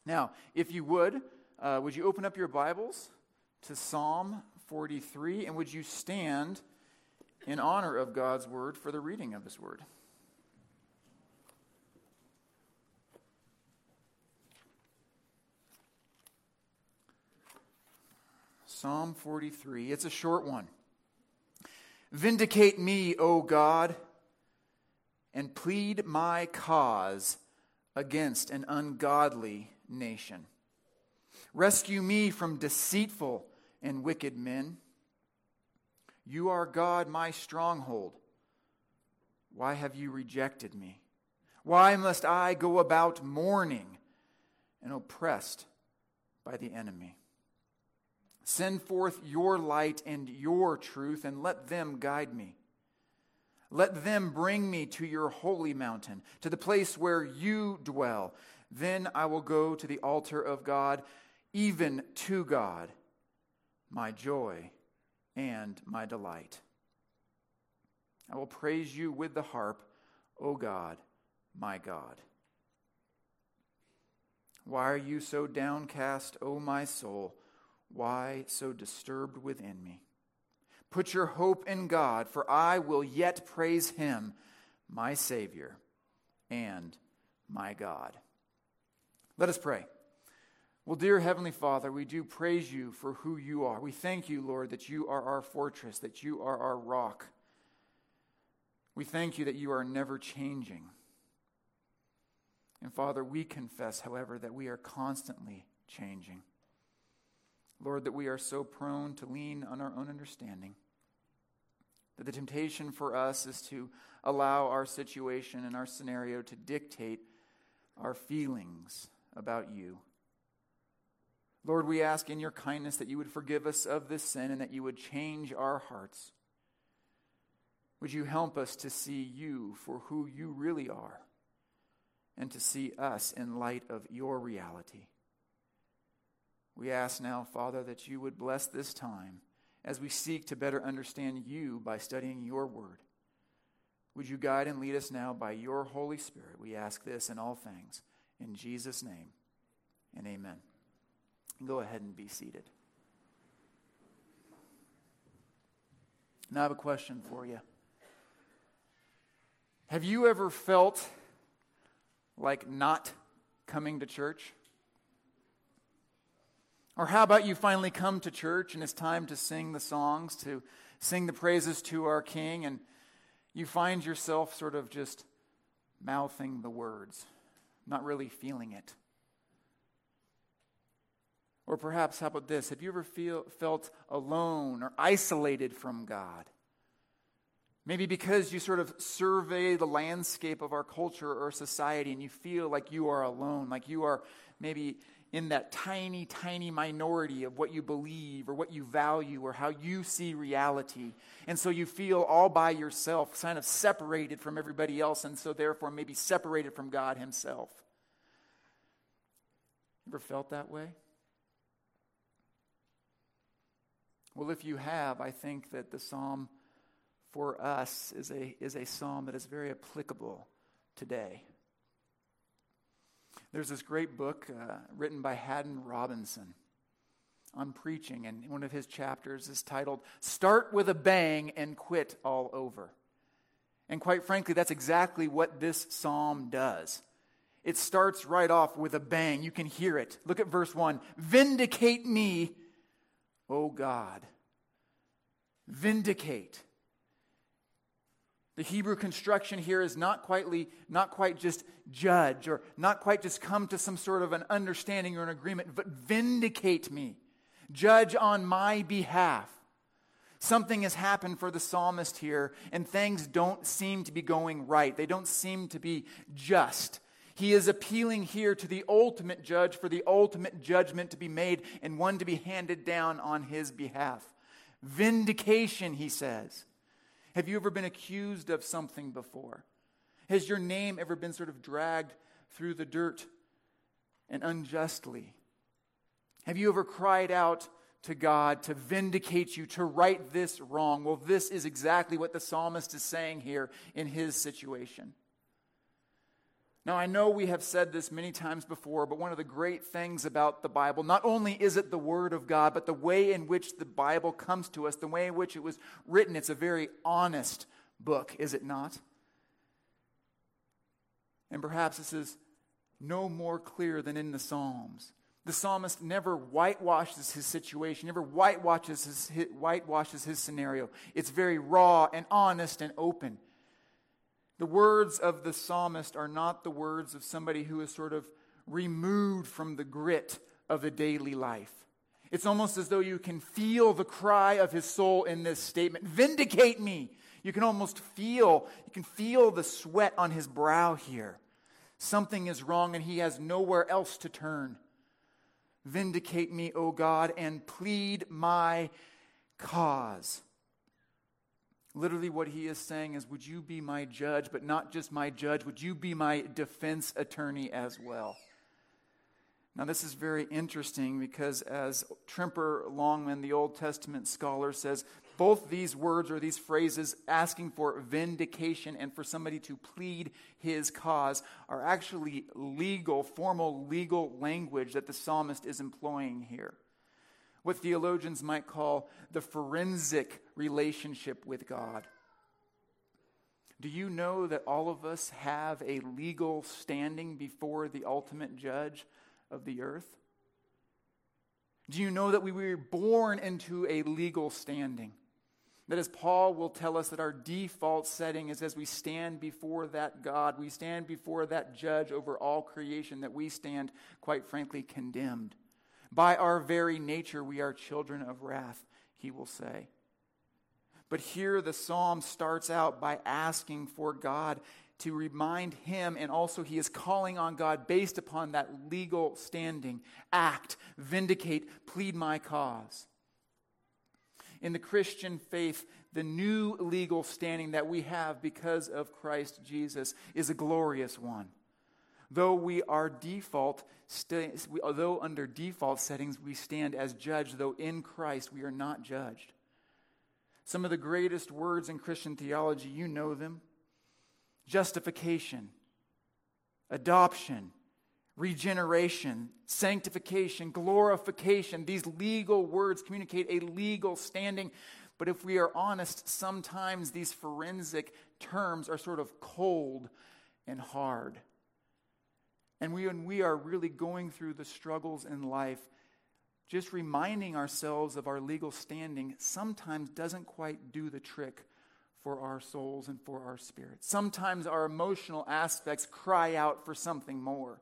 Now, if you would you open up your Bibles to Psalm 43, and would you stand in honor of God's word for the reading of his word? Psalm 43. It's a short one. Vindicate me, O God, and plead my cause against an ungodly nation. Rescue me from deceitful and wicked men. You are God, my stronghold. Why have you rejected me? Why must I go about mourning and oppressed by the enemy? Send forth your light and your truth, and let them guide me. Let them bring me to your holy mountain, to the place where you dwell. Then I will go to the altar of God, even to God, my joy and my delight. I will praise you with the harp, O God, my God. Why are you so downcast, O my soul? Why so disturbed within me? Put your hope in God, for I will yet praise him, my Savior and my God. Let us pray. Well, dear Heavenly Father, we do praise you for who you are. We thank you, Lord, that you are our fortress, that you are our rock. We thank you that you are never changing. And Father, we confess, however, that we are constantly changing. Lord, that we are so prone to lean on our own understanding, that the temptation for us is to allow our situation and our scenario to dictate our feelings about you. Lord, we ask in your kindness that you would forgive us of this sin and that you would change our hearts. Would you help us to see you for who you really are and to see us in light of your reality? We ask now, Father, that you would bless this time as we seek to better understand you by studying your word. Would you guide and lead us now by your Holy Spirit? We ask this in all things. In Jesus' name, and amen. Go ahead and be seated. Now I have a question for you. Have you ever felt like not coming to church? Or how about you finally come to church and it's time to sing the songs, to sing the praises to our King, and you find yourself sort of just mouthing the words, not really feeling it? Or perhaps, how about this? Have you ever felt alone or isolated from God? Maybe because you sort of survey the landscape of our culture or society and you feel like you are alone, like you are maybe in that tiny, tiny minority of what you believe or what you value or how you see reality. And so you feel all by yourself, kind of separated from everybody else, and so therefore maybe separated from God himself. Ever felt that way? Well, if you have, I think that the psalm for us is a psalm that is very applicable today. There's this great book written by Haddon Robinson on preaching, and one of his chapters is titled, "Start with a Bang and Quit All Over." And quite frankly, that's exactly what this psalm does. It starts right off with a bang. You can hear it. Look at verse 1. Vindicate me, O God. Vindicate. The Hebrew construction here is not quite just judge, or not quite just come to some sort of an understanding or an agreement, but vindicate me. Judge on my behalf. Something has happened for the psalmist here, and things don't seem to be going right. They don't seem to be just. He is appealing here to the ultimate judge for the ultimate judgment to be made and one to be handed down on his behalf. Vindication, he says. Have you ever been accused of something before? Has your name ever been sort of dragged through the dirt and unjustly? Have you ever cried out to God to vindicate you, to right this wrong? Well, this is exactly what the psalmist is saying here in his situation. Now, I know we have said this many times before, but one of the great things about the Bible, not only is it the Word of God, but the way in which the Bible comes to us, the way in which it was written, it's a very honest book, is it not? And perhaps this is no more clear than in the Psalms. The psalmist never whitewashes his situation, never whitewashes his scenario. It's very raw and honest and open. The words of the psalmist are not the words of somebody who is sort of removed from the grit of the daily life. It's almost as though you can feel the cry of his soul in this statement. Vindicate me. You can feel the sweat on his brow here. Something is wrong and he has nowhere else to turn. Vindicate me, O God, and plead my cause. Literally what he is saying is, would you be my judge, but not just my judge, would you be my defense attorney as well? Now this is very interesting because as Tremper Longman, the Old Testament scholar, says, both these words or these phrases asking for vindication and for somebody to plead his cause are actually formal legal language that the psalmist is employing here. What theologians might call the forensic relationship with God. Do you know that all of us have a legal standing before the ultimate judge of the earth? Do you know that we were born into a legal standing? That, as Paul will tell us, that our default setting is as we stand before that God, we stand before that judge over all creation, that we stand, quite frankly, condemned. By our very nature, we are children of wrath, he will say. But here the psalm starts out by asking for God to remind him, and also he is calling on God based upon that legal standing. Act, vindicate, plead my cause. In the Christian faith, the new legal standing that we have because of Christ Jesus is a glorious one. Though under default settings we stand as judged, though in Christ we are not judged. Some of the greatest words in Christian theology, you know them. Justification, adoption, regeneration, sanctification, glorification. These legal words communicate a legal standing. But if we are honest, sometimes these forensic terms are sort of cold and hard. And when we are really going through the struggles in life, just reminding ourselves of our legal standing sometimes doesn't quite do the trick for our souls and for our spirits. Sometimes our emotional aspects cry out for something more.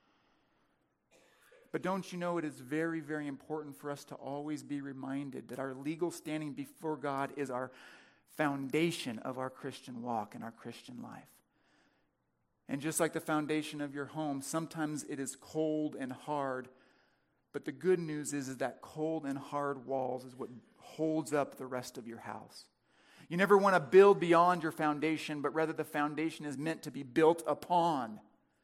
But don't you know it is very, very important for us to always be reminded that our legal standing before God is our foundation of our Christian walk and our Christian life. And just like the foundation of your home, sometimes it is cold and hard. But the good news is that cold and hard walls is what holds up the rest of your house. You never want to build beyond your foundation, but rather the foundation is meant to be built upon.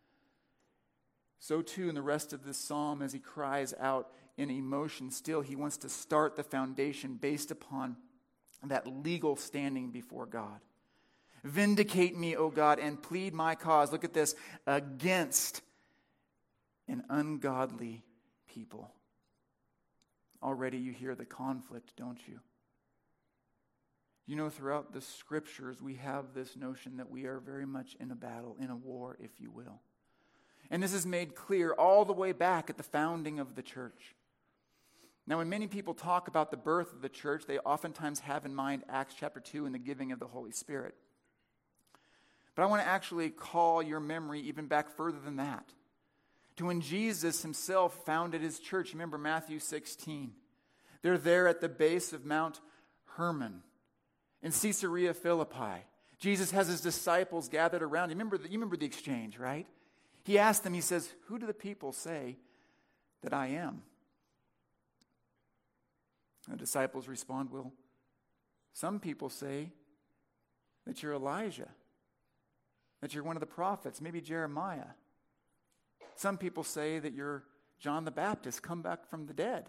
So too in the rest of this psalm, as he cries out in emotion, still he wants to start the foundation based upon that legal standing before God. Vindicate me, O God, and plead my cause. Look at this. Against an ungodly people. Already you hear the conflict, don't you? You know, throughout the scriptures, we have this notion that we are very much in a battle, in a war, if you will. And this is made clear all the way back at the founding of the church. Now, when many people talk about the birth of the church, they oftentimes have in mind Acts chapter 2 and the giving of the Holy Spirit. But I want to actually call your memory even back further than that. To when Jesus himself founded his church. Remember Matthew 16. They're there at the base of Mount Hermon in Caesarea Philippi. Jesus has his disciples gathered around. You remember the exchange, right? He asked them, he says, who do the people say that I am? The disciples respond, well, some people say that you're Elijah, that you're one of the prophets, maybe Jeremiah. Some people say that you're John the Baptist, come back from the dead.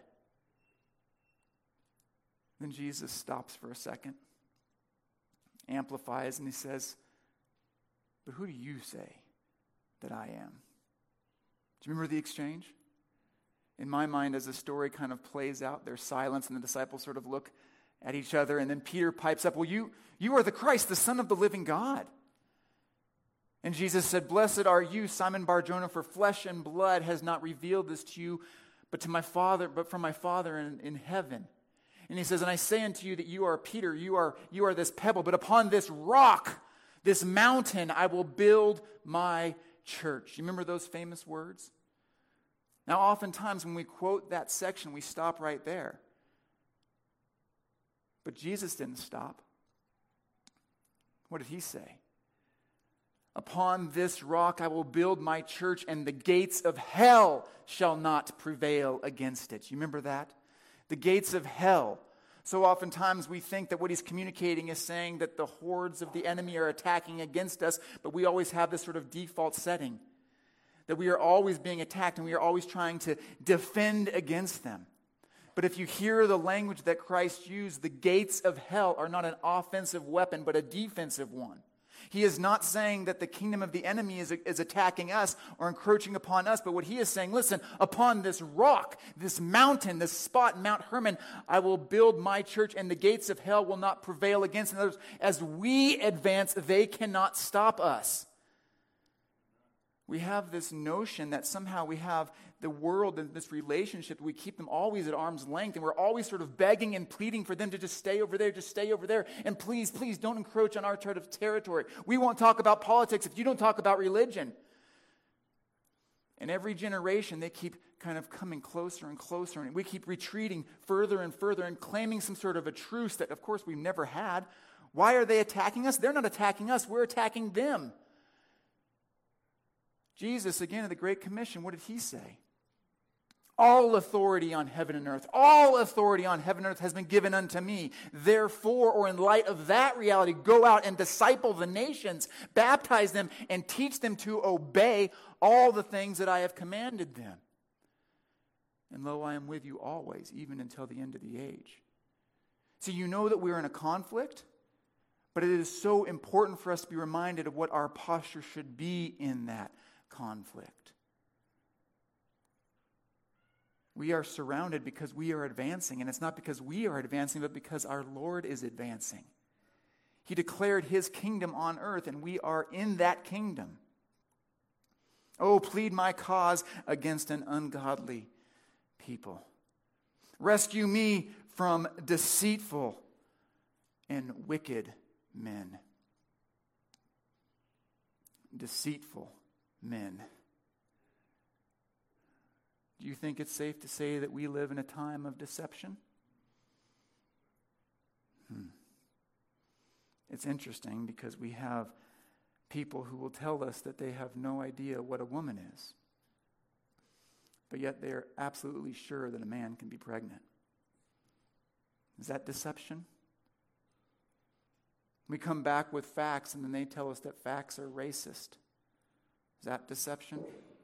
Then Jesus stops for a second, amplifies, and he says, but who do you say that I am. Do you remember the exchange? In my mind, as the story kind of plays out, there's silence and the disciples sort of look at each other, and then Peter pipes up, well, you are the Christ, the Son of the living God. And Jesus said, blessed are you, Simon Bar-Jonah, for flesh and blood has not revealed this to you, but from my Father in heaven. And he says, and I say unto you that you are Peter, you are this pebble, but upon this rock, this mountain, I will build my church. You remember those famous words? Now, oftentimes when we quote that section, we stop right there. But Jesus didn't stop. What did he say? Upon this rock I will build my church, and the gates of hell shall not prevail against it. You remember that? The gates of hell. So oftentimes we think that what he's communicating is saying that the hordes of the enemy are attacking against us, but we always have this sort of default setting, that we are always being attacked and we are always trying to defend against them. But if you hear the language that Christ used, the gates of hell are not an offensive weapon, but a defensive one. He is not saying that the kingdom of the enemy is attacking us or encroaching upon us, but what he is saying, listen, upon this rock, this mountain, this spot, Mount Hermon, I will build my church, and the gates of hell will not prevail against it. In other words, as we advance, they cannot stop us. We have this notion that somehow we have the world and this relationship, we keep them always at arm's length, and we're always sort of begging and pleading for them to just stay over there, and please, please don't encroach on our territory. We won't talk about politics if you don't talk about religion. And every generation, they keep kind of coming closer and closer, and we keep retreating further and further and claiming some sort of a truce that, of course, we've never had. Why are they attacking us? They're not attacking us. We're attacking them. Jesus, again, at the Great Commission, what did he say? All authority on heaven and earth, all authority on heaven and earth has been given unto me. Therefore, or in light of that reality, go out and disciple the nations, baptize them, and teach them to obey all the things that I have commanded them. And lo, I am with you always, even until the end of the age. So you know that we're in a conflict, but it is so important for us to be reminded of what our posture should be in that conflict. We are surrounded because we are advancing, and it's not because we are advancing, but because our Lord is advancing. He declared his kingdom on earth, and we are in that kingdom. Oh, plead my cause against an ungodly people. Rescue me from deceitful and wicked men. Deceitful men. Do you think it's safe to say that we live in a time of deception? It's interesting because we have people who will tell us that they have no idea what a woman is, but yet they are absolutely sure that a man can be pregnant. Is that deception? We come back with facts and then they tell us that facts are racist. Is that deception?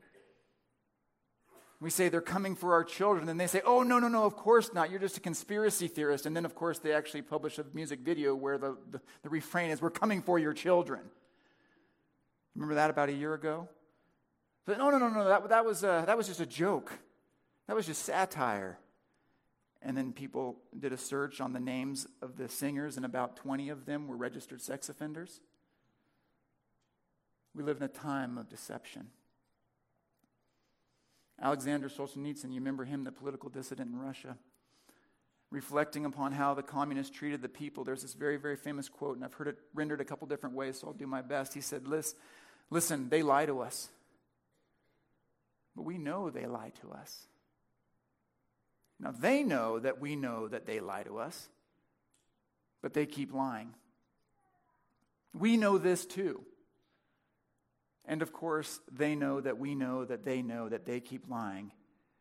We say they're coming for our children, and they say, oh, no, of course not. You're just a conspiracy theorist. And then, of course, they actually publish a music video where the refrain is, we're coming for your children. Remember that about a year ago? But no, that was just a joke. That was just satire. And then people did a search on the names of the singers, and about 20 of them were registered sex offenders. We live in a time of deception. Alexander Solzhenitsyn, you remember him, the political dissident in Russia, reflecting upon how the communists treated the people. There's this very, very famous quote, and I've heard it rendered a couple different ways, so I'll do my best. He said, listen, they lie to us, but we know they lie to us. Now, they know that we know that they lie to us, but they keep lying. We know this too. And of course, they know that we know that they keep lying.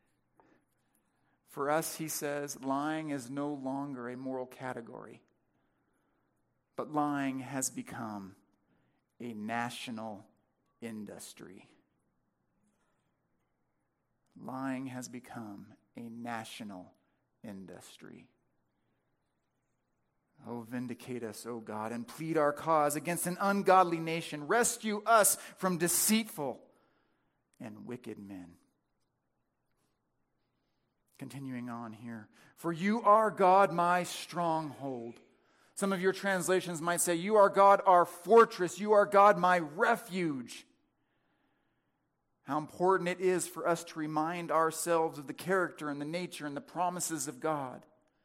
For us, he says, lying is no longer a moral category, but lying has become a national industry. Lying has become a national industry. Oh, vindicate us, O God, and plead our cause against an ungodly nation. Rescue us from deceitful and wicked men. Continuing on here. For you are God, my stronghold. Some of your translations might say, you are God, our fortress. You are God, my refuge. How important it is for us to remind ourselves of the character and the nature and the promises of God.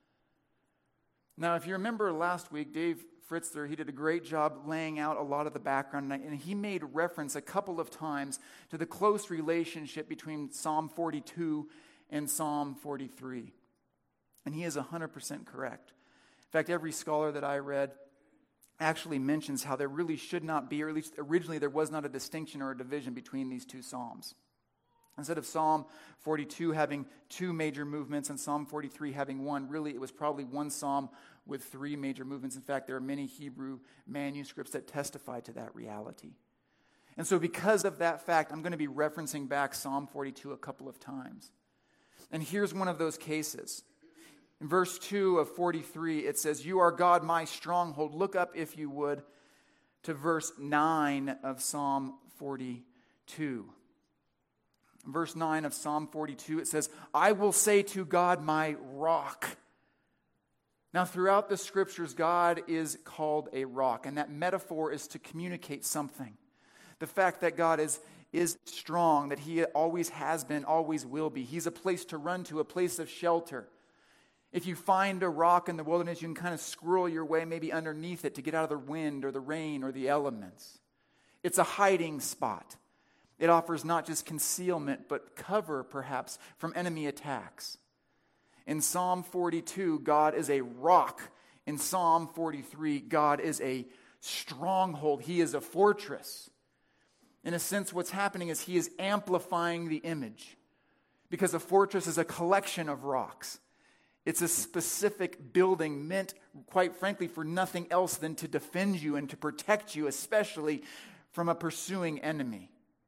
Now, if you remember last week, Dave Fritzler, he did a great job laying out a lot of the background, and he made reference a couple of times to the close relationship between Psalm 42 and Psalm 43. And he is 100% correct. In fact, every scholar that I read actually mentions how there really should not be, or at least originally there was not a distinction or a division between these two psalms. Instead of Psalm 42 having two major movements and Psalm 43 having one, really it was probably one psalm with three major movements. In fact, there are many Hebrew manuscripts that testify to that reality. And so because of that fact, I'm going to be referencing back Psalm 42 a couple of times. And here's one of those cases. In verse 2 of 43, it says, you are God, my stronghold. Look up, if you would, to verse 9 of Psalm 42. Verse 9 of Psalm 42, it says, I will say to God, my rock. Now, throughout the scriptures, God is called a rock, and that metaphor is to communicate something. The fact that God is strong, that he always has been, always will be. He's a place to run to, a place of shelter. If you find a rock in the wilderness, you can kind of squirrel your way maybe underneath it to get out of the wind or the rain or the elements. It's a hiding spot. It offers not just concealment, but cover, perhaps, from enemy attacks. In Psalm 42, God is a rock. In Psalm 43, God is a stronghold. He is a fortress. In a sense, what's happening is he is amplifying the image, because a fortress is a collection of rocks. It's a specific building meant, quite frankly, for nothing else than to defend you and to protect you, especially from a pursuing enemy.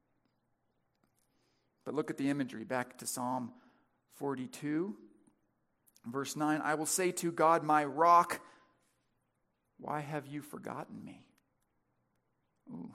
But look at the imagery. Back to Psalm 42, verse 9. I will say to God, my rock, why have you forgotten me? Ooh.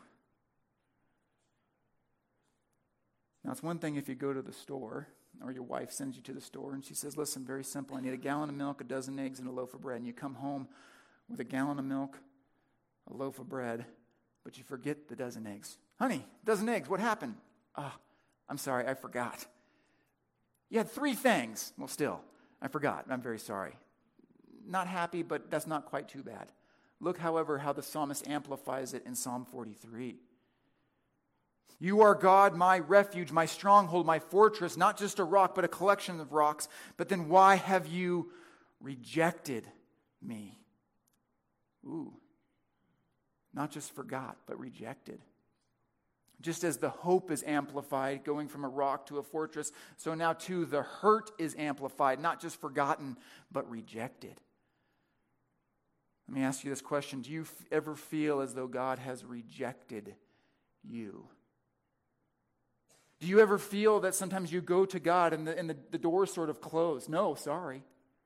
Now, it's one thing if you go to the store, or your wife sends you to the store and she says, listen, very simple, I need a gallon of milk, a dozen eggs, and a loaf of bread. And you come home with a gallon of milk, a loaf of bread, but you forget the dozen eggs. Honey, dozen eggs, what happened? I'm sorry, I forgot. You had 3 things. Well, still, I forgot. I'm very sorry. Not happy, but that's not quite too bad. Look, however, how the psalmist amplifies it in Psalm 43. You are God, my refuge, my stronghold, my fortress, not just a rock, but a collection of rocks. But then why have you rejected me? Ooh. Not just forgot, but rejected. Just as the hope is amplified, going from a rock to a fortress, so now too the hurt is amplified, not just forgotten, but rejected. Let me ask you this question. Do you ever feel as though God has rejected you? Do you ever feel that sometimes you go to God and the door's sort of closed? No, sorry.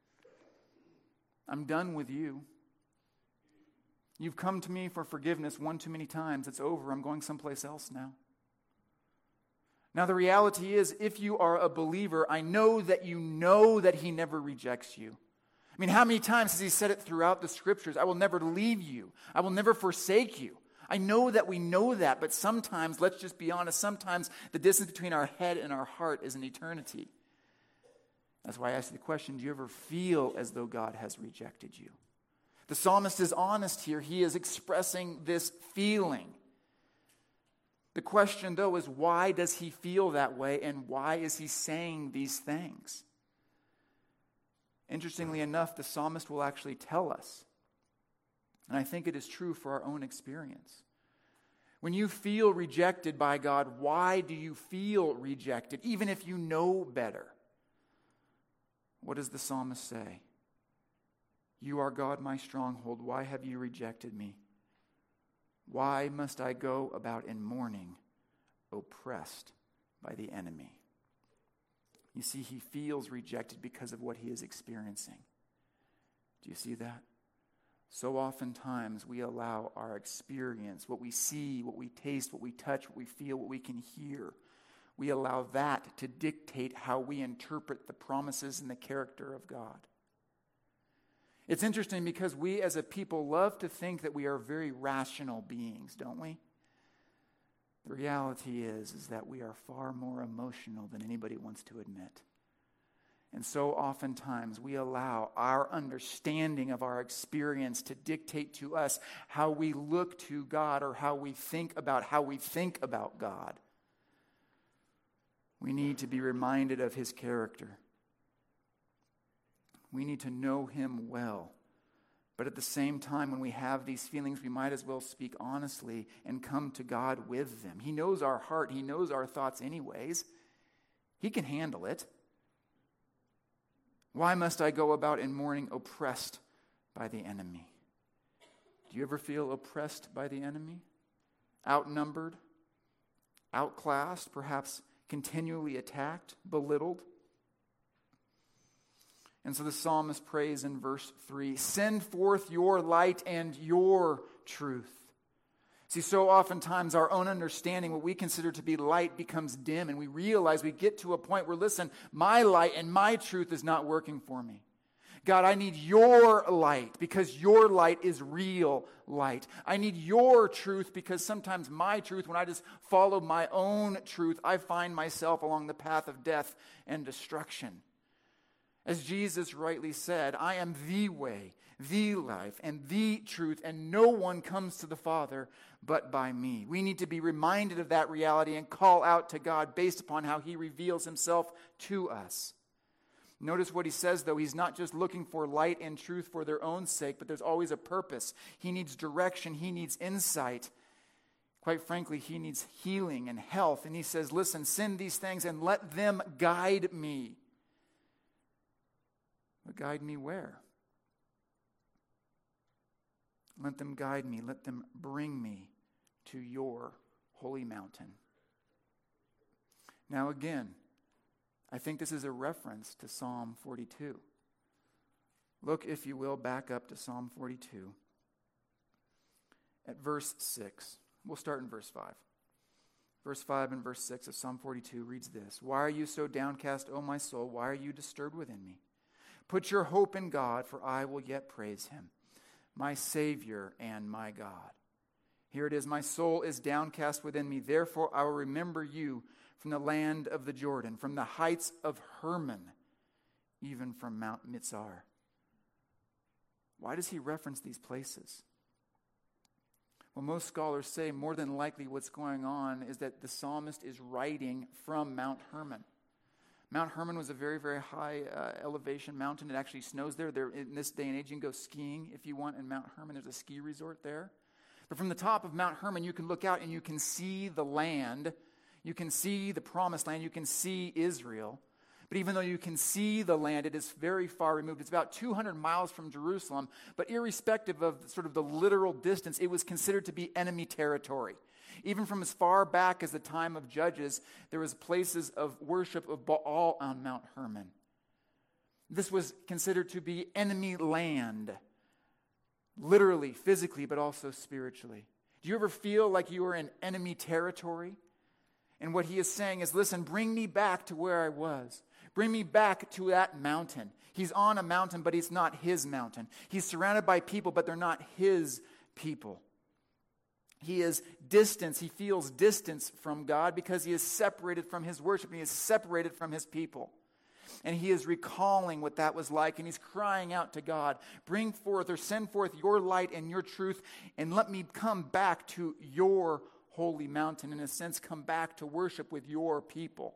I'm done with you. You've come to me for forgiveness one too many times. It's over. I'm going someplace else now. Now, the reality is, if you are a believer, I know that you know that he never rejects you. I mean, how many times has he said it throughout the scriptures? I will never leave you. I will never forsake you. I know that we know that, but sometimes, let's just be honest, sometimes the distance between our head and our heart is an eternity. That's why I asked you the question, do you ever feel as though God has rejected you? The psalmist is honest here. He is expressing this feeling. The question, though, is why does he feel that way, and why is he saying these things? Interestingly enough, the psalmist will actually tell us. And I think it is true for our own experience. When you feel rejected by God, why do you feel rejected, even if you know better? What does the psalmist say? You are God, my stronghold. Why have you rejected me? Why must I go about in mourning, oppressed by the enemy? You see, he feels rejected because of what he is experiencing. Do you see that? So oftentimes we allow our experience, what we see, what we taste, what we touch, what we feel, what we can hear, We allow that to dictate how we interpret the promises and the character of God. It's interesting because we as a people love to think that we are very rational beings, don't we? The reality is that we are far more emotional than anybody wants to admit. And so oftentimes we allow our understanding of our experience to dictate to us how we look to God or how we think about God. We need to be reminded of his character. We need to know him well. But at the same time, when we have these feelings, we might as well speak honestly and come to God with them. He knows our heart. He knows our thoughts anyways. He can handle it. Why must I go about in mourning oppressed by the enemy? Do you ever feel oppressed by the enemy? Outnumbered? Outclassed? Perhaps continually attacked? Belittled? And so the psalmist prays in verse 3, "Send forth your light and your truth." See, so oftentimes our own understanding, what we consider to be light, becomes dim, and we realize we get to a point where, listen, my light and my truth is not working for me. God, I need your light because your light is real light. I need your truth because sometimes my truth, when I just follow my own truth, I find myself along the path of death and destruction. As Jesus rightly said, I am the way, the life, and the truth, and no one comes to the Father but by me. We need to be reminded of that reality and call out to God based upon how he reveals himself to us. Notice what he says, though. He's not just looking for light and truth for their own sake, but there's always a purpose. He needs direction. He needs insight. Quite frankly, he needs healing and health. And he says, listen, send these things and let them guide me. But guide me where? Let them guide me. Let them bring me to your holy mountain. Now again, I think this is a reference to Psalm 42. Look, if you will, back up to Psalm 42 at verse 6. We'll start in verse 5. Verse 5 and verse 6 of Psalm 42 reads this: "Why are you so downcast, O my soul? Why are you disturbed within me? Put your hope in God, for I will yet praise him, my Savior and my God." Here it is, "My soul is downcast within me. Therefore I will remember you from the land of the Jordan, from the heights of Hermon, even from Mount Mizar." Why does he reference these places? Well, most scholars say more than likely what's going on is that the psalmist is writing from Mount Hermon. Mount Hermon was a very, very high elevation mountain. It actually snows there. In this day and age, you can go skiing if you want in Mount Hermon. There's a ski resort there. But from the top of Mount Hermon, you can look out and you can see the land. You can see the promised land. You can see Israel. But even though you can see the land, it is very far removed. It's about 200 miles from Jerusalem. But irrespective of sort of the literal distance, it was considered to be enemy territory. Even from as far back as the time of Judges, there was places of worship of Baal on Mount Hermon. This was considered to be enemy land, literally, physically, but also spiritually. Do you ever feel like you are in enemy territory? And what he is saying is, listen, bring me back to where I was. Bring me back to that mountain. He's on a mountain, but it's not his mountain. He's surrounded by people, but they're not his people. He is distance. He feels distance from God because he is separated from his worship and he is separated from his people. And he is recalling what that was like, and he's crying out to God, bring forth or send forth your light and your truth, and let me come back to your holy mountain, in a sense, come back to worship with your people.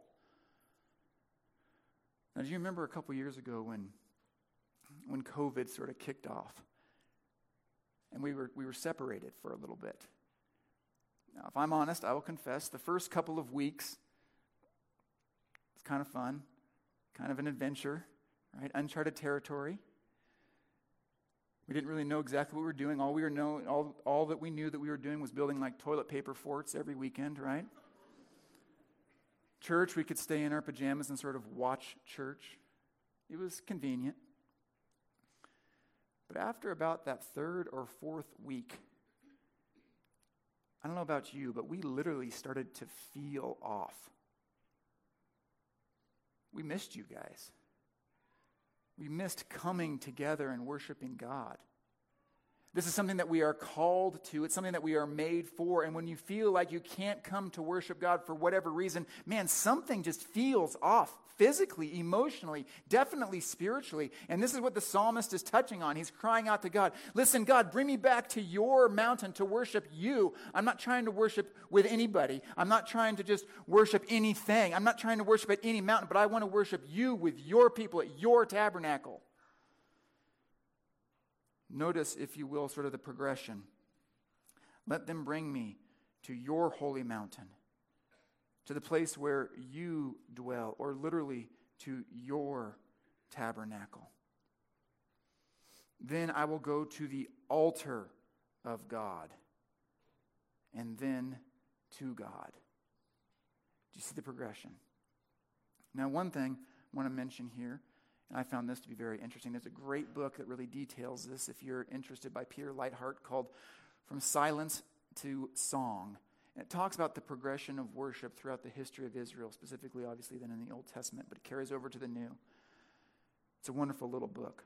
Now, do you remember a couple years ago when COVID sort of kicked off, and we were separated for a little bit? Now, if I'm honest, I will confess, the first couple of weeks, it's kind of fun, kind of an adventure, right? Uncharted territory. We didn't really know exactly what we were doing. All that we knew that we were doing was building like toilet paper forts every weekend, right? Church, we could stay in our pajamas and sort of watch church. It was convenient. But after about that third or fourth week, I don't know about you, but we literally started to feel off. we missed you guys. We missed coming together and worshiping God. This is something that we are called to. It's something that we are made for. And when you feel like you can't come to worship God for whatever reason, man, something just feels off physically, emotionally, definitely spiritually. And this is what the psalmist is touching on. He's crying out to God, listen, God, bring me back to your mountain to worship you. I'm not trying to worship with anybody. I'm not trying to just worship anything. I'm not trying to worship at any mountain, but I want to worship you with your people at your tabernacle. Notice, if you will, sort of the progression. Let them bring me to your holy mountain, to the place where you dwell, or literally to your tabernacle. Then I will go to the altar of God, and then to God. Do you see the progression? Now, one thing I want to mention here, and I found this to be very interesting. There's a great book that really details this, if you're interested, by Peter Leithart, called From Silence to Song. And it talks about the progression of worship throughout the history of Israel, specifically, obviously, then in the Old Testament, but it carries over to the New. It's a wonderful little book.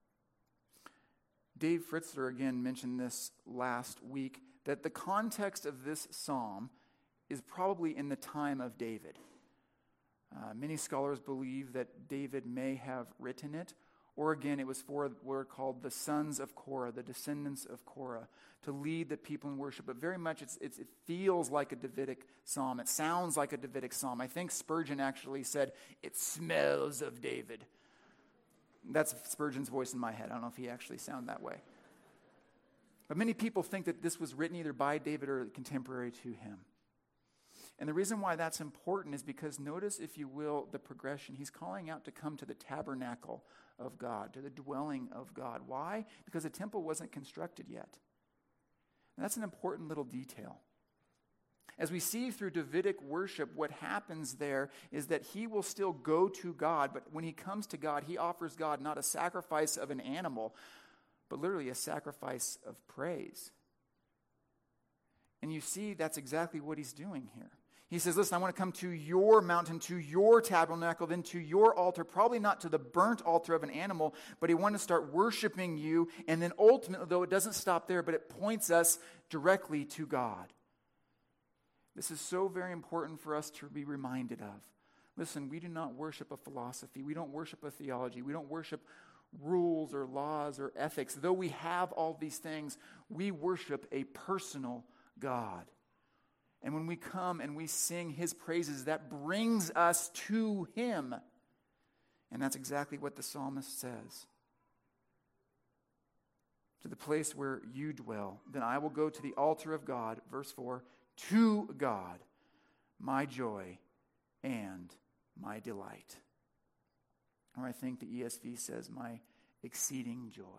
Dave Fritzler, again, mentioned this last week, that the context of this psalm is probably in the time of David. Many scholars believe that David may have written it, or again, it was for what are called the sons of Korah, the descendants of Korah, to lead the people in worship. But very much it feels like a Davidic psalm. It sounds like a Davidic psalm. I think Spurgeon actually said, it smells of David. That's Spurgeon's voice in my head. I don't know if he actually sounded that way. But many people think that this was written either by David or contemporary to him. And the reason why that's important is because notice, if you will, the progression. He's calling out to come to the tabernacle of God, to the dwelling of God. Why? Because the temple wasn't constructed yet. And that's an important little detail. As we see through Davidic worship, what happens there is that he will still go to God, but when he comes to God, he offers God not a sacrifice of an animal, but literally a sacrifice of praise. And you see that's exactly what he's doing here. He says, listen, I want to come to your mountain, to your tabernacle, then to your altar, probably not to the burnt altar of an animal, but he wanted to start worshiping you. And then ultimately, though, it doesn't stop there, but it points us directly to God. This is so very important for us to be reminded of. Listen, we do not worship a philosophy. We don't worship a theology. We don't worship rules or laws or ethics. Though we have all these things, we worship a personal God. And when we come and we sing his praises, that brings us to him. And that's exactly what the psalmist says. To the place where you dwell, then I will go to the altar of God, verse 4, to God, my joy and my delight. Or I think the ESV says, my exceeding joy.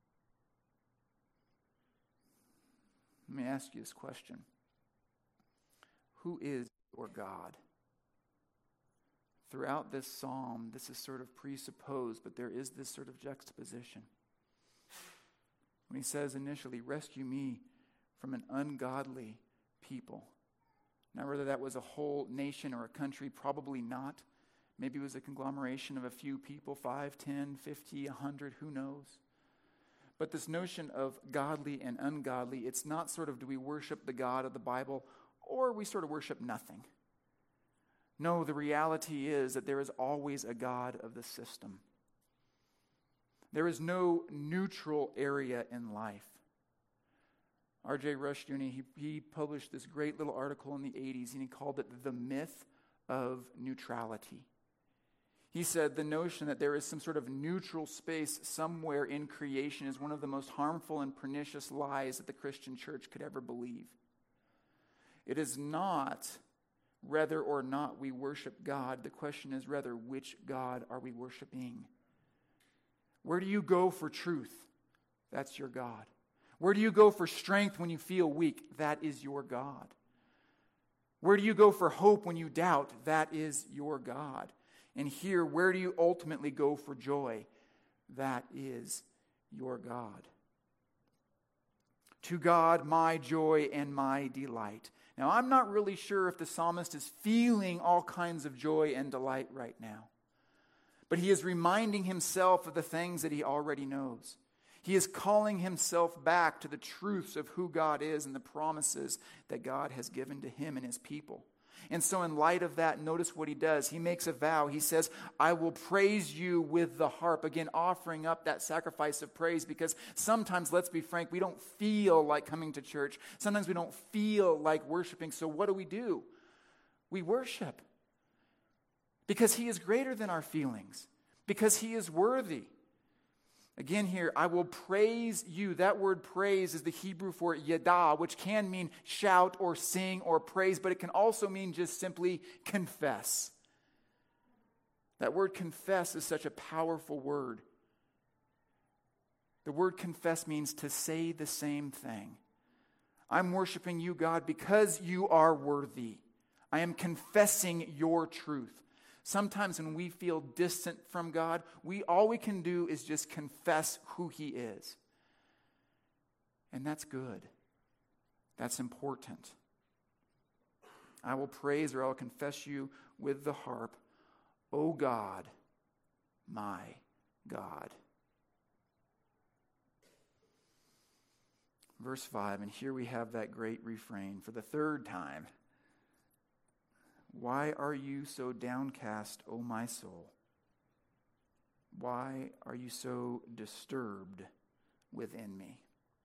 Let me ask you this question. Who is your God? Throughout this psalm, this is sort of presupposed, but there is this sort of juxtaposition. When he says initially, rescue me from an ungodly people. Now, whether that was a whole nation or a country, probably not. Maybe it was a conglomeration of a few people, 5, 10, 50, 100, who knows? But this notion of godly and ungodly, it's not sort of do we worship the God of the Bible or we sort of worship nothing. No, the reality is that there is always a God of the system. There is no neutral area in life. R.J. Rushdoony, he published this great little article in the 80s, and he called it The Myth of Neutrality. He said the notion that there is some sort of neutral space somewhere in creation is one of the most harmful and pernicious lies that the Christian church could ever believe. It is not whether or not we worship God. The question is rather, which God are we worshiping? Where do you go for truth? That's your God. Where do you go for strength when you feel weak? That is your God. Where do you go for hope when you doubt? That is your God. And here, where do you ultimately go for joy? That is your God. To God, my joy and my delight. Now, I'm not really sure if the psalmist is feeling all kinds of joy and delight right now. but he is reminding himself of the things that he already knows. He is calling himself back to the truths of who God is and the promises that God has given to him and his people. And so in light of that, notice what he does. He makes a vow. He says, I will praise you with the harp. Again, offering up that sacrifice of praise, because sometimes, let's be frank, we don't feel like coming to church. Sometimes we don't feel like worshiping. So what do? We worship. Because he is greater than our feelings. Because he is worthy. Again here, I will praise you. That word praise is the Hebrew for yada, which can mean shout or sing or praise, but it can also mean just simply confess. That word confess is such a powerful word. The word confess means to say the same thing. I'm worshiping you, God, because you are worthy. I am confessing your truth. Sometimes when we feel distant from God, all we can do is just confess who he is. And that's good. That's important. I will praise, or I will confess you with the harp, O God, my God. Verse 5, and here we have that great refrain for the third time. Why are you so downcast, O my soul? Why are you so disturbed within me?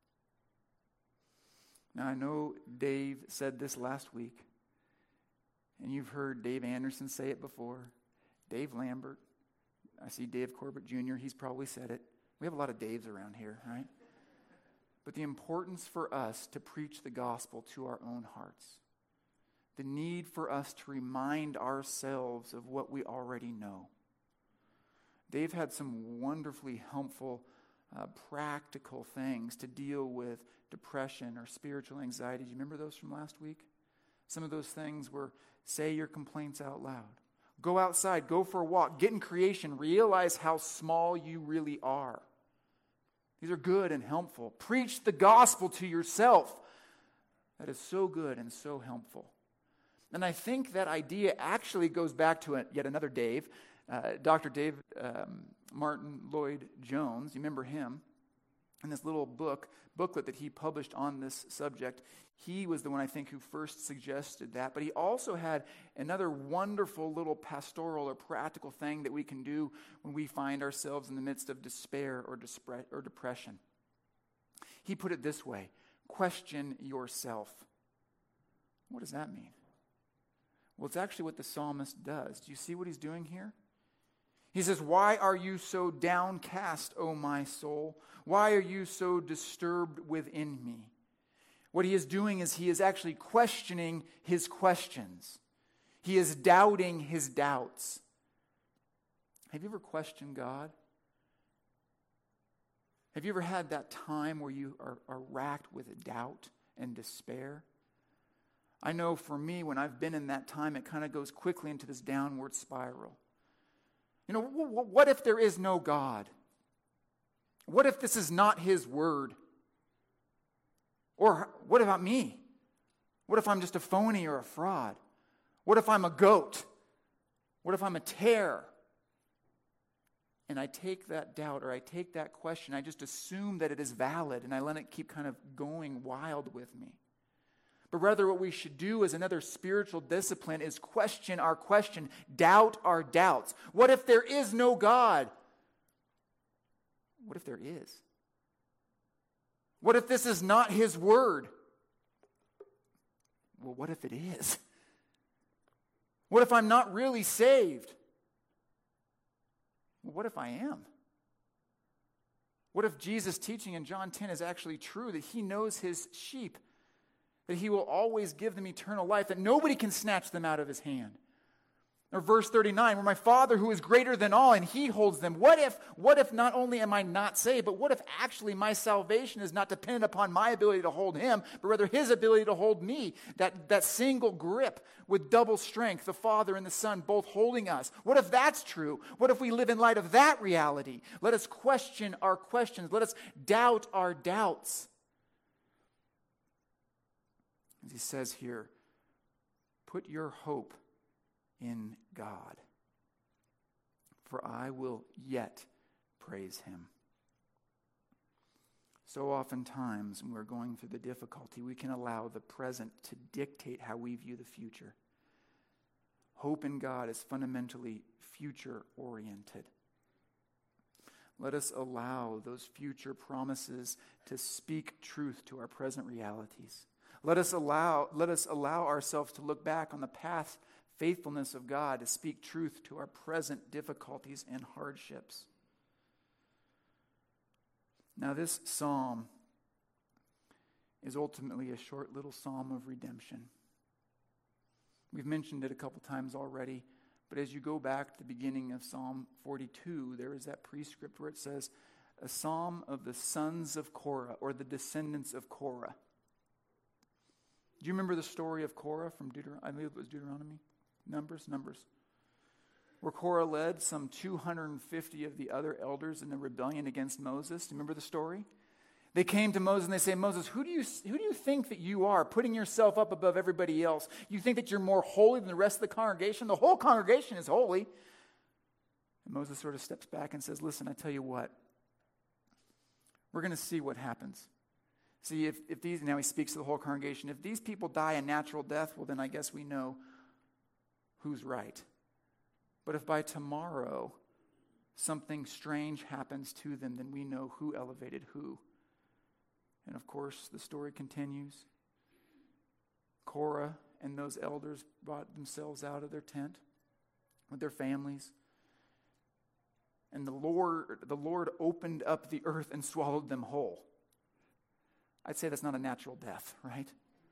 Now, I know Dave said this last week, and you've heard Dave Anderson say it before, Dave Lambert. I see Dave Corbett Jr., he's probably said it. We have a lot of Daves around here, right? But the importance for us to preach the gospel to our own hearts. The need for us to remind ourselves of what we already know. Dave had some wonderfully helpful, practical things to deal with depression or spiritual anxiety. Do you remember those from last week? Some of those things were say your complaints out loud. Go outside, go for a walk, get in creation, realize how small you really are. These are good and helpful. Preach the gospel to yourself. That is so good and so helpful. And I think that idea actually goes back to yet another Dave, Dr. Dave Martin Lloyd Jones. You remember him? In this little booklet that he published on this subject, he was the one, I think, who first suggested that. But he also had another wonderful little pastoral or practical thing that we can do when we find ourselves in the midst of despair or depression. He put it this way: question yourself. What does that mean? Well, it's actually what the psalmist does. Do you see what he's doing here? He says, why are you so downcast, O my soul? Why are you so disturbed within me? What he is doing is he is actually questioning his questions. He is doubting his doubts. Have you ever questioned God? Have you ever had that time where you are racked with doubt and despair? I know for me, when I've been in that time, it kind of goes quickly into this downward spiral. You know, what if there is no God? What if this is not his word? Or what about me? What if I'm just a phony or a fraud? What if I'm a goat? What if I'm a tear? And I take that doubt, or I take that question, I just assume that it is valid, and I let it keep kind of going wild with me. But rather what we should do as another spiritual discipline is question our question, doubt our doubts. What if there is no God? What if there is? What if this is not his word? Well, what if it is? What if I'm not really saved? Well, what if I am? What if Jesus' teaching in John 10 is actually true, that he knows his sheep, that he will always give them eternal life, that nobody can snatch them out of his hand? Or verse 39, where my Father who is greater than all, and he holds them. What if not only am I not saved, but what if actually my salvation is not dependent upon my ability to hold him, but rather his ability to hold me? That single grip with double strength, the Father and the Son both holding us. What if that's true? What if we live in light of that reality? Let us question our questions. Let us doubt our doubts. As he says here, put your hope in God. for I will yet praise him. So oftentimes when we're going through the difficulty, we can allow the present to dictate how we view the future. Hope in God is fundamentally future-oriented. Let us allow those future promises to speak truth to our present realities. Let us allow ourselves to look back on the past faithfulness of God to speak truth to our present difficulties and hardships. Now, this psalm is ultimately a short little psalm of redemption. We've mentioned it a couple times already, but as you go back to the beginning of Psalm 42, there is that prescript where it says, a psalm of the sons of Korah, or the descendants of Korah. Do you remember the story of Korah from I believe it was Deuteronomy? Numbers? Where Korah led some 250 of the other elders in the rebellion against Moses. Do you remember the story? They came to Moses and they say, Moses, who do you think that you are, putting yourself up above everybody else? You think that you're more holy than the rest of the congregation? The whole congregation is holy. And Moses sort of steps back and says, listen, I tell you what. We're going to see what happens. See, if these, now he speaks to the whole congregation, if these people die a natural death, well then I guess we know who's right. But if by tomorrow something strange happens to them, then we know who elevated who. And of course, the story continues. Korah and those elders brought themselves out of their tent with their families. And the Lord opened up the earth and swallowed them whole. I'd say that's not a natural death, right?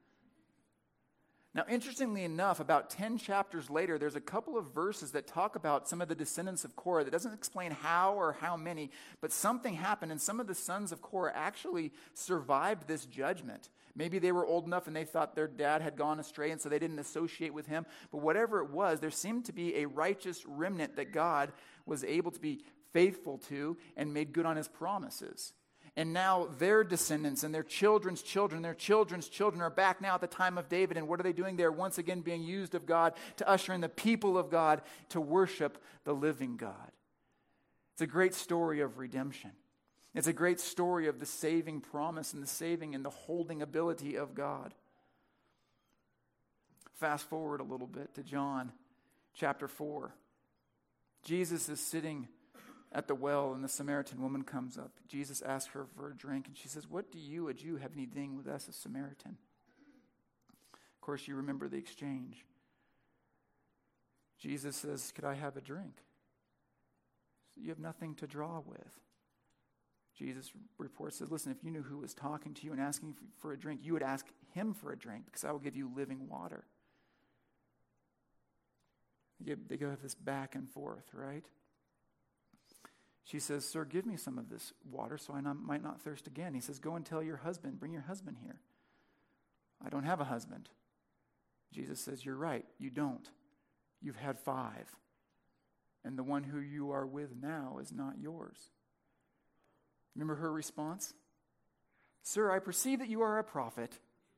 Now, interestingly enough, about 10 chapters later, there's a couple of verses that talk about some of the descendants of Korah. That doesn't explain how or how many, but something happened, and some of the sons of Korah actually survived this judgment. Maybe they were old enough and they thought their dad had gone astray, and so they didn't associate with him. But whatever it was, there seemed to be a righteous remnant that God was able to be faithful to and made good on his promises. And now their descendants and their children's children, their children's children are back now at the time of David. And what are they doing? They're once again being used of God to usher in the people of God to worship the living God. It's a great story of redemption. It's a great story of the saving promise and the saving and the holding ability of God. Fast forward a little bit to John chapter 4. Jesus is sitting at the well, and the Samaritan woman comes up. Jesus asks her for a drink, and she says, what do you, a Jew, have anything with us, a Samaritan? Of course, you remember the exchange. Jesus says, could I have a drink? You have nothing to draw with. Jesus reports, says, listen, if you knew who was talking to you and asking for a drink, you would ask him for a drink, because I will give you living water. They go this back and forth, right? She says, sir, give me some of this water so I might not thirst again. He says, go and tell your husband, bring your husband here. I don't have a husband. Jesus says, you're right, you don't. You've had 5. And the one who you are with now is not yours. Remember her response? Sir, I perceive that you are a prophet.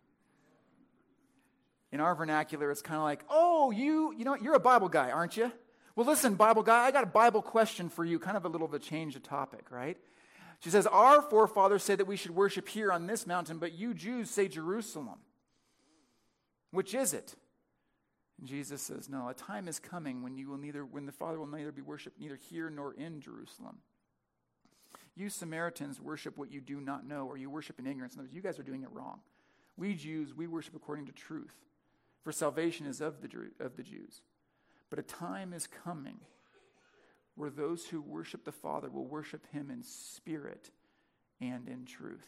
In our vernacular, it's kind of like, oh, you know what, you're a Bible guy, aren't you? Well, listen, Bible guy, I got a Bible question for you, kind of a little bit of a change of topic, right? She says, our forefathers said that we should worship here on this mountain, but you Jews say Jerusalem. Which is it? And Jesus says, no, a time is coming when the Father will neither be worshipped neither here nor in Jerusalem. You Samaritans worship what you do not know, or you worship in ignorance. In other words, you guys are doing it wrong. We Jews, we worship according to truth, for salvation is of the Jews. But a time is coming where those who worship the Father will worship him in spirit and in truth.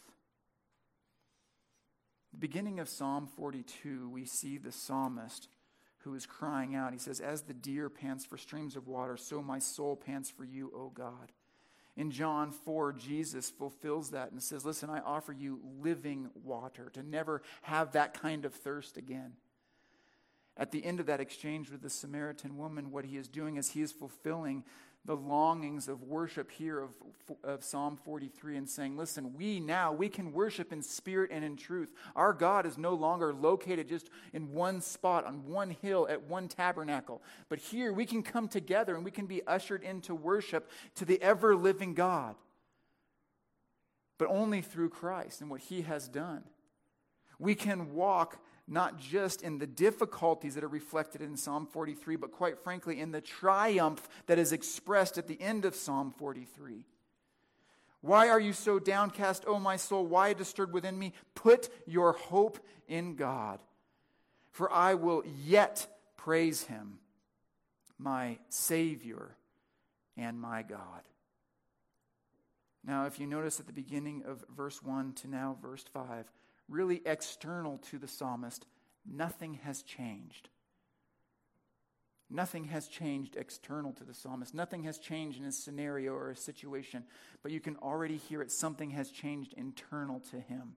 The beginning of Psalm 42, we see the psalmist who is crying out. He says, as the deer pants for streams of water, so my soul pants for you, O God. In John 4, Jesus fulfills that and says, listen, I offer you living water to never have that kind of thirst again. At the end of that exchange with the Samaritan woman, what he is doing is he is fulfilling the longings of worship here of Psalm 43 and saying, listen, we can worship in spirit and in truth. Our God is no longer located just in one spot, on one hill, at one tabernacle. But here we can come together and we can be ushered into worship to the ever-living God. But only through Christ and what He has done. We can walk not just in the difficulties that are reflected in Psalm 43, but quite frankly in the triumph that is expressed at the end of Psalm 43. Why are you so downcast, O my soul? Why disturbed within me? Put your hope in God, for I will yet praise Him, my Savior and my God. Now, if you notice at the beginning of verse 1 to now verse 5, really external to the psalmist, nothing has changed. Nothing has changed external to the psalmist. Nothing has changed in his scenario or his situation. But you can already hear it. Something has changed internal to him.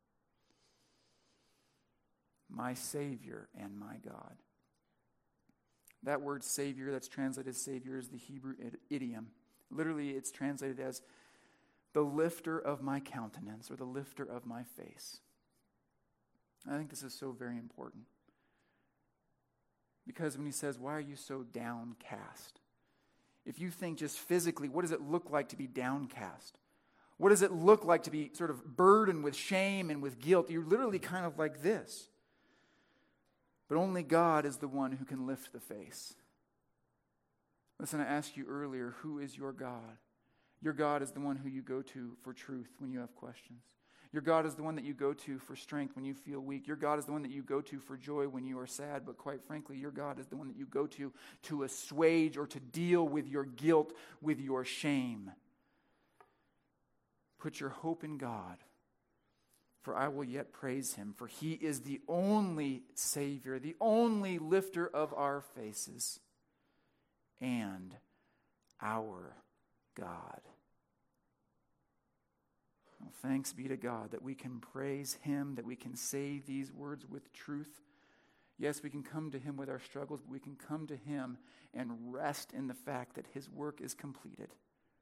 My Savior and my God. That word Savior, that's translated Savior, is the Hebrew idiom. Literally, it's translated as the lifter of my countenance or the lifter of my face. I think this is so very important. Because when he says, why are you so downcast? If you think just physically, what does it look like to be downcast? What does it look like to be sort of burdened with shame and with guilt? You're literally kind of like this. But only God is the one who can lift the face. Listen, I asked you earlier, who is your God? Your God is the one who you go to for truth when you have questions. Your God is the one that you go to for strength when you feel weak. Your God is the one that you go to for joy when you are sad. But quite frankly, your God is the one that you go to assuage or to deal with your guilt, with your shame. Put your hope in God, for I will yet praise Him, for He is the only Savior, the only lifter of our faces, and our God. Well, thanks be to God that we can praise Him, that we can say these words with truth. Yes, we can come to Him with our struggles, but we can come to Him and rest in the fact that His work is completed.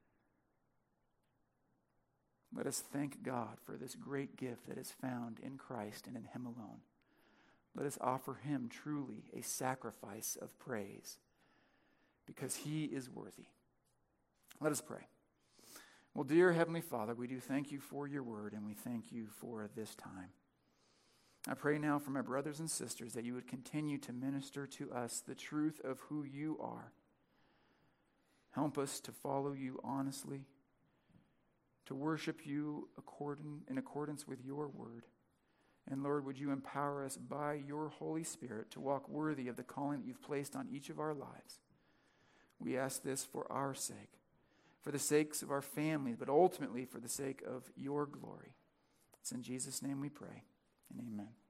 Let us thank God for this great gift that is found in Christ and in Him alone. Let us offer Him truly a sacrifice of praise, because He is worthy. Let us pray. Well, dear Heavenly Father, we do thank You for Your word, and we thank You for this time. I pray now for my brothers and sisters that You would continue to minister to us the truth of who You are. Help us to follow You honestly, to worship You in accordance with Your word. And Lord, would You empower us by Your Holy Spirit to walk worthy of the calling that You've placed on each of our lives. We ask this for our sake, for the sakes of our families, but ultimately for the sake of Your glory. It's in Jesus' name we pray, and amen.